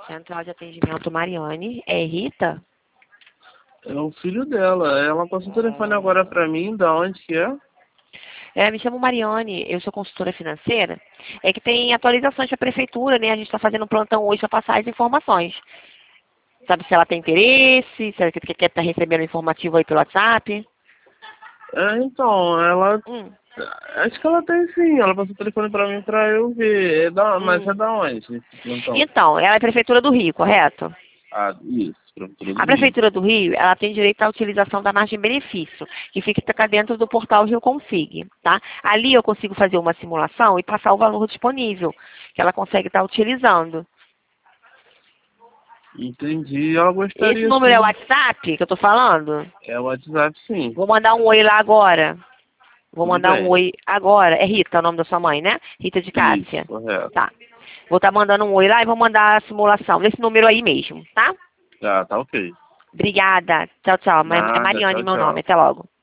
Central de Atendimento Mariane. É Rita? É o filho dela. Ela passou o telefone agora pra mim, da onde que é? Me chamo Mariane, eu sou consultora financeira. É que tem atualizações da prefeitura, né? A gente está fazendo um plantão hoje para passar as informações. Sabe se ela tem interesse, se ela quer estar recebendo informativo aí pelo WhatsApp? Então, ela... Hum. Acho que ela tem sim. Ela passou o telefone pra mim pra eu ver. Mas é da onde esse plantão? Então, ela é Prefeitura do Rio, correto? Ah, isso. Prefeitura do A Rio. Prefeitura do Rio, ela tem direito à utilização da margem de benefício, que fica dentro do portal Rio Config, tá? Ali eu consigo fazer uma simulação e passar o valor disponível, que ela consegue estar utilizando. Entendi. Ela gostaria Esse número é o sim. WhatsApp que eu tô falando? É o WhatsApp, sim. Vou mandar um oi lá agora. Vou Tudo mandar um bem. oi agora. É Rita o nome da sua mãe, né? Rita de Cássia. Isso, correto. Tá. Vou estar mandando um oi lá e vou mandar a simulação desse número aí mesmo, tá? Tá ok. Obrigada. Tchau, tchau. É Nada, Mariane tchau, meu nome. tchau. Até logo.